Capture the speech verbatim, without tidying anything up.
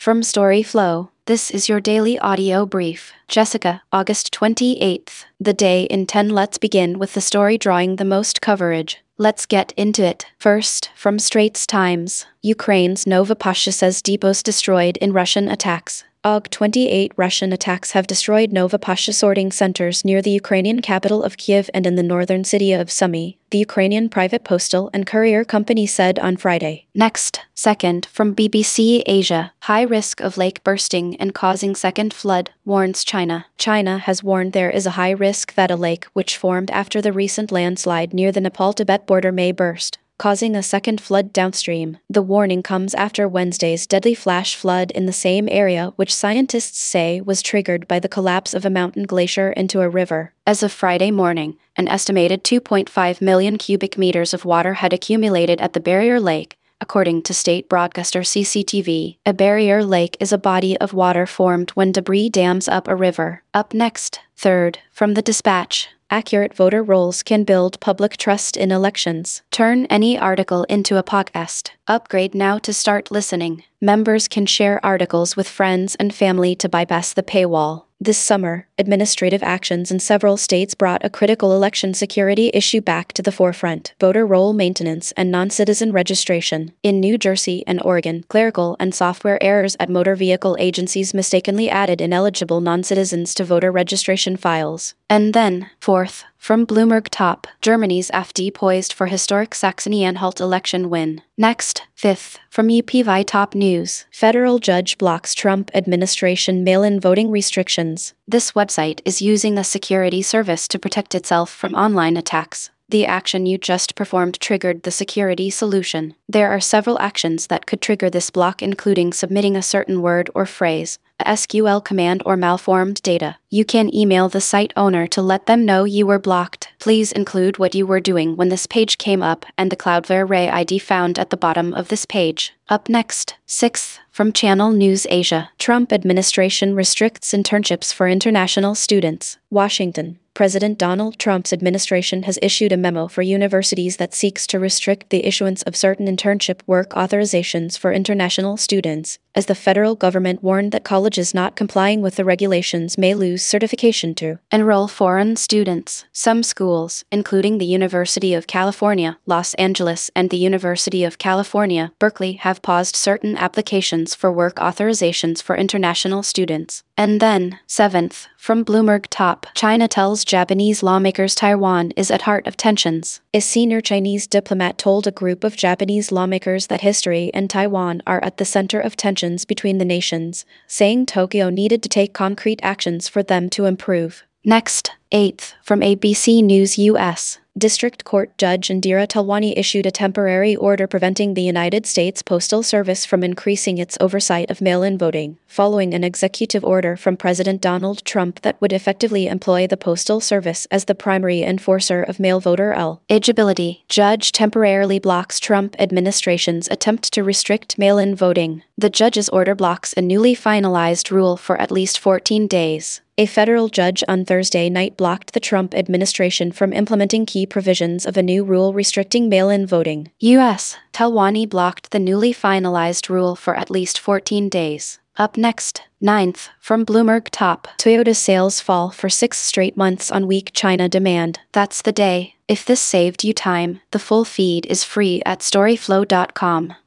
From StoryFlow, this is your daily audio brief. Jessica, August twenty-eighth. The day in ten. Let's begin with the story drawing the most coverage. Let's get into it. First, from Straits Times, Ukraine's Novopasha says depots destroyed in Russian attacks. August twenty-eighth. Russian attacks have destroyed Novopasha sorting centers near the Ukrainian capital of Kiev and in the northern city of Sumy, the Ukrainian private postal and courier company said on Friday. Next, second, from B B C Asia, high risk of lake bursting and causing second flood, warns China. China has warned there is a high risk that a lake which formed after the recent landslide near the Nepal-Tibet border may burst, causing a second flood downstream. The warning comes after Wednesday's deadly flash flood in the same area, which scientists say was triggered by the collapse of a mountain glacier into a river. As of Friday morning, an estimated two point five million cubic meters of water had accumulated at the barrier lake, according to state broadcaster C C T V. A barrier lake is a body of water formed when debris dams up a river. Up next, third, from the Dispatch. Accurate voter rolls can build public trust in elections. Turn any article into a podcast. Upgrade now to start listening. Members can share articles with friends and family to bypass the paywall. This summer, administrative actions in several states brought a critical election security issue back to the forefront: voter roll maintenance and non-citizen registration. In New Jersey and Oregon, clerical and software errors at motor vehicle agencies mistakenly added ineligible non-citizens to voter registration files. And then, fourth, from Bloomberg Top, Germany's A f D poised for historic Saxony-Anhalt election win. Next, fifth, from U P V Top News, federal judge blocks Trump administration mail-in voting restrictions. This website is using a security service to protect itself from online attacks. The action you just performed triggered the security solution. There are several actions that could trigger this block, including submitting a certain word or phrase, a S Q L command, or malformed data. You can email the site owner to let them know you were blocked. Please include what you were doing when this page came up and the Cloudflare Ray I D found at the bottom of this page. Up next, sixth, from Channel News Asia, Trump administration restricts internships for international students. Washington. President Donald Trump's administration has issued a memo for universities that seeks to restrict the issuance of certain internship work authorizations for international students, as the federal government warned that colleges not complying with the regulations may lose certification to enroll foreign students. Some schools, including the University of California, Los Angeles, and the University of California, Berkeley, have paused certain applications for work authorizations for international students. And then, seventh, from Bloomberg Top, China tells Japanese lawmakers Taiwan is at heart of tensions. A senior Chinese diplomat told a group of Japanese lawmakers that history and Taiwan are at the center of tensions between the nations, saying Tokyo needed to take concrete actions for them to improve. Next, eighth, from A B C News U S. District Court Judge Indira Talwani issued a temporary order preventing the United States Postal Service from increasing its oversight of mail-in voting, following an executive order from President Donald Trump that would effectively employ the Postal Service as the primary enforcer of mail voter eligibility. Judge temporarily blocks Trump administration's attempt to restrict mail-in voting. The judge's order blocks a newly finalized rule for at least fourteen days. A federal judge on Thursday night blocked the Trump administration from implementing key provisions of a new rule restricting mail-in voting. U S Talwani blocked the newly finalized rule for at least fourteen days. Up next, ninth, from Bloomberg Top, Toyota sales fall for six straight months on weak China demand. That's the day. If this saved you time, the full feed is free at storyflow dot com.